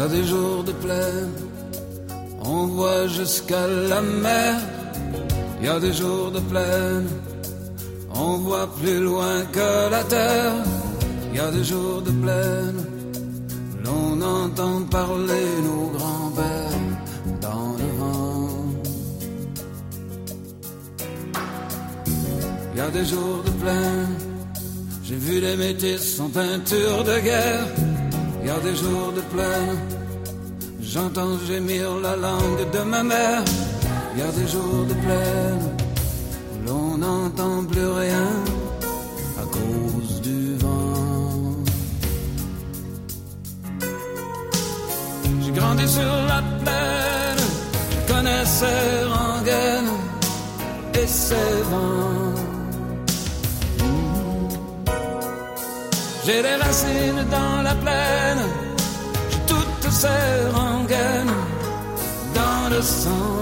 a des jours de plaine, on voit jusqu'à la mer. Y a des jours de plaine, on voit plus loin que la terre. Y a des jours de plaine, l'on entend parler nos grands-pères dans le vent. Y a des jours de plaine, j'ai vu les métis en peinture de guerre. Y a des jours de plaine, j'entends gémir la langue de ma mère. Y a des jours de plaine, l'on n'entend plus rien à cause du vent. J'ai grandi sur la plaine, je connaissais Rengaine et ses vents. J'ai des racines dans la plaine, j'ai toutes ces rengaines dans le sang.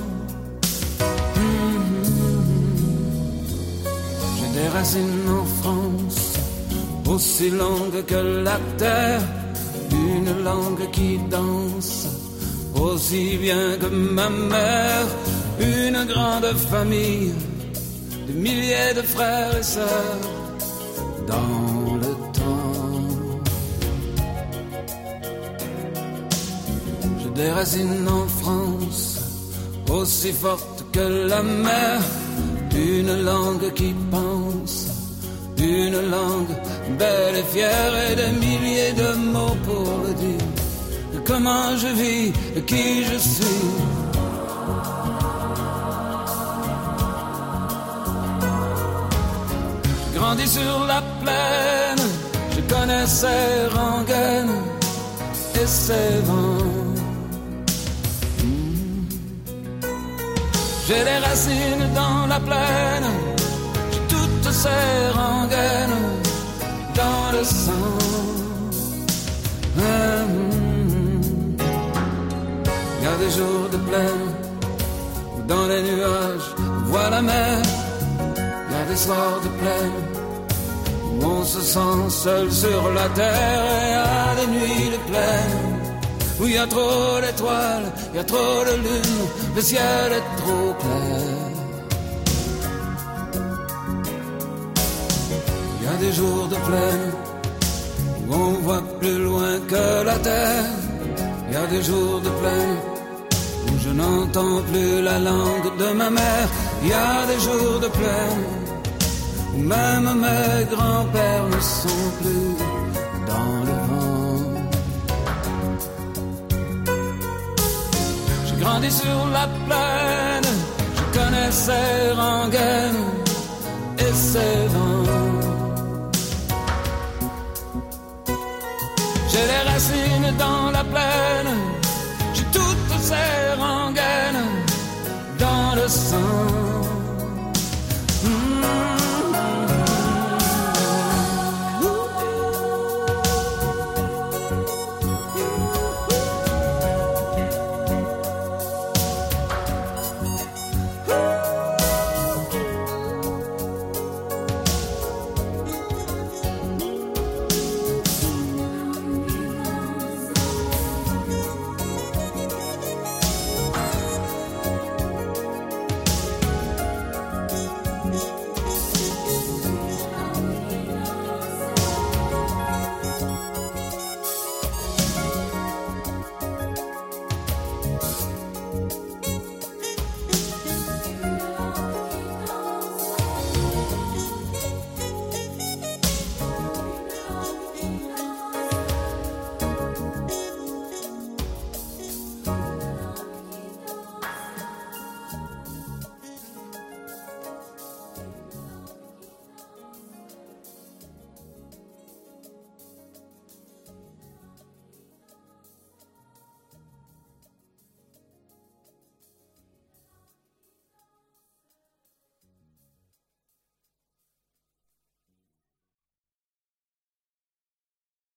J'ai des racines en France, aussi longues que la terre, une langue qui danse, aussi bien que ma mère, une grande famille, des milliers de frères et sœurs, dans le temps. J'ai des racines en France, aussi fortes que la mer, une langue qui pense, une langue belle et fière, et des milliers de mots pour le dire, de comment je vis, de qui je suis. Grandi sur la plaine, je connaissais Rengaine et ses vents. J'ai des racines dans la plaine, j'ai toutes ces rengaines dans le sang. Y a des jours de plaine où dans les nuages on voit la mer. Y a des soirs de plaine où on se sent seul sur la terre. Et y a des nuits de plaine où y a trop d'étoiles, y a trop de lune, le ciel est trop clair. Y a des jours de plaine où on voit plus loin que la terre. Y a des jours de plaine où je n'entends plus la langue de ma mère. Y a des jours de plaine où même mes grands-pères ne sont plus dans le vent. J'ai grandi sur la plaine, je connaissais Rengaine et ses vents. J'ai les racines dans la plaine, j'ai toutes ces rengaines dans le sang.